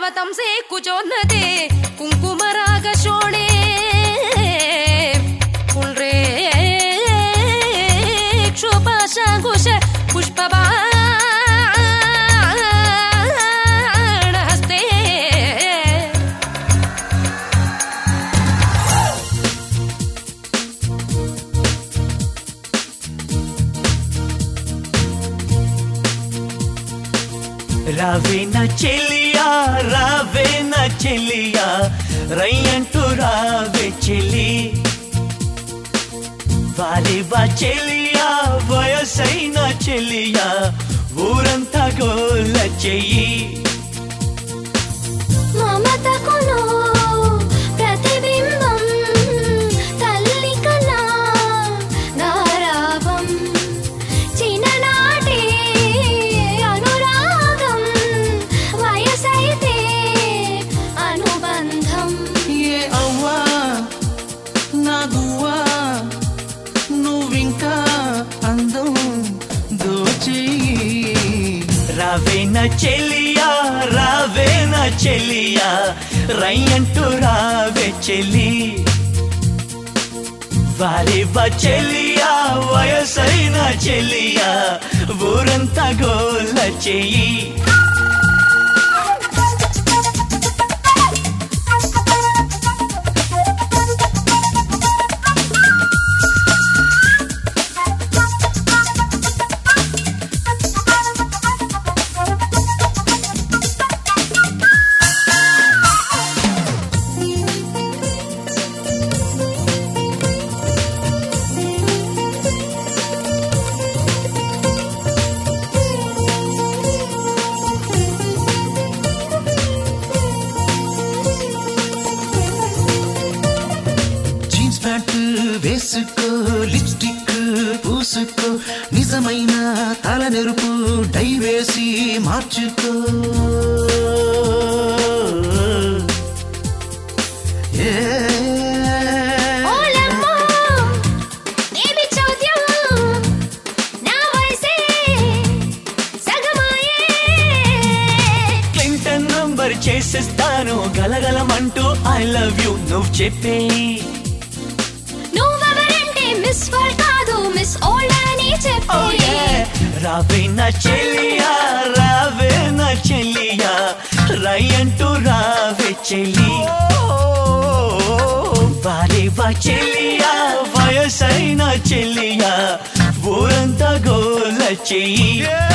तमसे कुचोन्नते कुंकुमराग शोणे कुंड्रे क्षोपाशांकुश पुष्पबाण हस्ते రావేనా చెలియా రావేనా చెలియా రయ్యంటూ రావే చెలి వాలివా చెలియా వయసైన చెలియా ఊరంతా గోల చెయ్యి మమతకును ప్రతిబింబం తల్లి కళా గారావం చిన్ననాటి అనురాగం వయసైతే అనుబంధం ఏ అవ్వా నా గువ్వా నువ్వింకా అందం దోచేయి రావేనా చెలియా రావేనా చెలియా రయ్యంటూ రావే చెలి వాలివా చెలియా వయసైన చెలియా ఊరంతా గోల చెయ్యి జీన్స్ ప్యాంట్ వేసుకో లిప్స్టిక్ పూసుకో నిజమైన తల నెరుపు డై వేసి మార్చుకో ఏ ఓలమ్మో ఏమి చౌద్యం నా వయసే సగమాయే క్లింటన్ నంబర్ చేసేస్తాను గలగలమంటూ ఐ లవ్ యూ నువ్వు చెప్పే నువ్వెవరంటే మిస్ వరల్డ్ కాదు మిస్ ఓల్డ్ అని చెప్పి రావేనా చెలియా రావేనా చెలియా రయ్యంటూ రావే చెలి వాలివా చెలియా వయసైన చెలియా ఊరంతా గోల చెయ్యి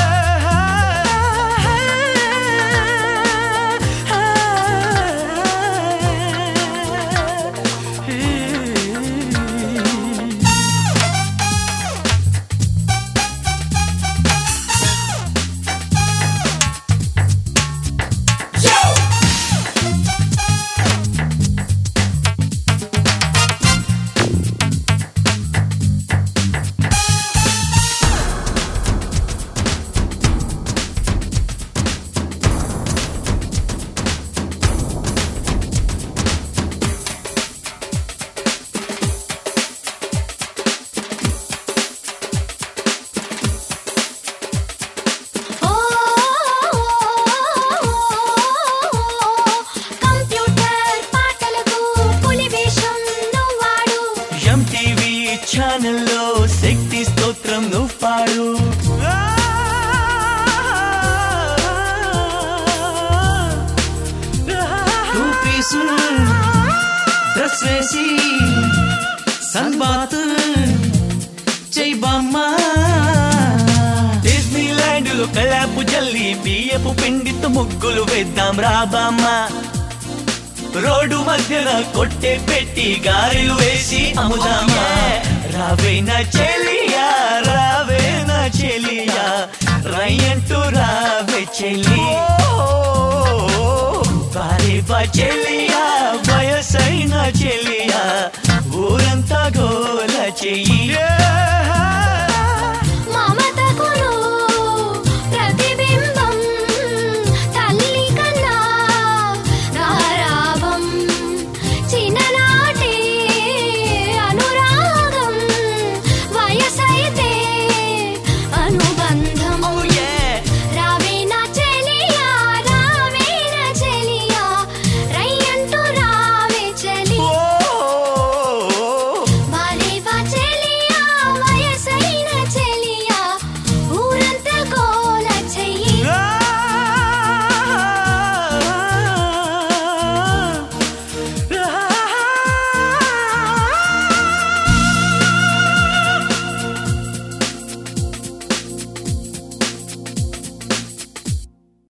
కంప్యూటర్ పాటలకు పులి వేషం నువ్వాడు ఎంటీవీ ఛానల్లో శక్తి స్తోత్రం నువ్వు పాడు టూ పీసు డ్రెస్ వేసి సన్ బాత్ చెయ్యి బామ్మా డిస్నీ ల్యాండ్ లో కలాపు జల్లి బియ్యపు పిండితో ముగ్గులు వేద్దాం రాబామ్మా రోడ్డు మధ్యన కొట్టే పెట్టి గారెలు వేసి అమ్ముదామా రావేనా చెలియా రావేనా చెలియా రయ్యంటూ రావే చెలి వాలివా చెలియా వయసైన చెలియా ఊరంతా గోల చెయ్యి